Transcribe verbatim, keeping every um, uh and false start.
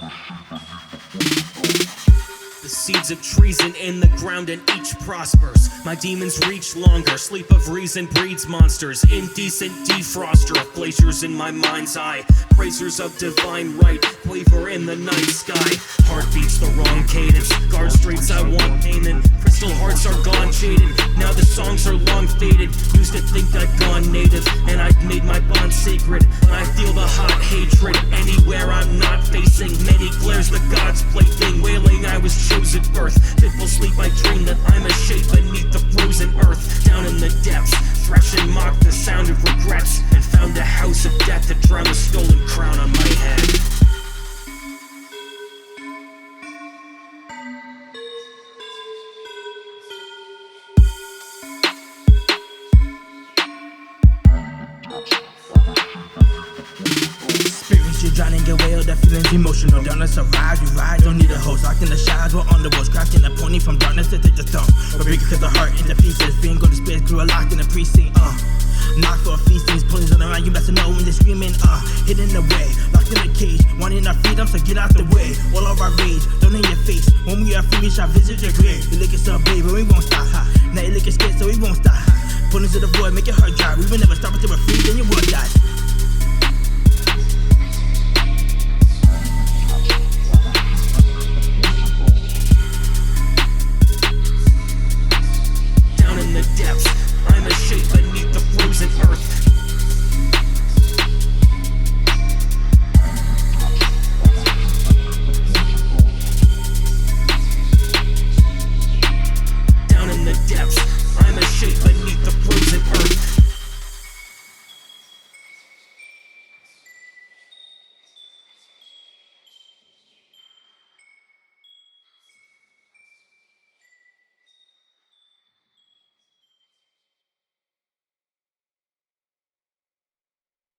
The seeds of treason in the ground and each prospers. My demons reach longer. Sleep of reason breeds monsters. Indecent defroster of glaciers in my mind's eye. Bracers of divine right quaver in the night sky. Heart beats the wrong cadence. Guard streets I want painted. Crystal hearts are gone jaded. Now the songs are long faded. Used to think I'd gone native and I'd made my bond sacred. I feel the hot hatred anywhere I'm not facing. Many glares the gods plaything. Wailing I was chosen birth. Fitful sleep I dream that I'm a shape beneath the frozen earth. Down in the depths, thresh and mock the sound of regrets. And found a house of death to drown the stolen crown on my head. Spirits, you're drowning away all the feelings emotional. Darkness arise, you rise, don't need a host. Locked in the shadows, we're on the walls. Crafting a pony from darkness to take the throne. But break it cause the heart into pieces. Being go to space, crew are locked in the precinct. Uh Knock for a feast, these ponies on around, you best to know when they're screaming. Uh Hidden away, locked in a cage. Wanting our freedom, so get out the way. All of our rage, don't in your face. When we are free, we shall visit your grave. You look at some babe, but we won't stop. Ha. Now you look at scared, so we won't stop. Ha. Ponies to the void, make your heart dry. We will never stop until we're free, then you will die.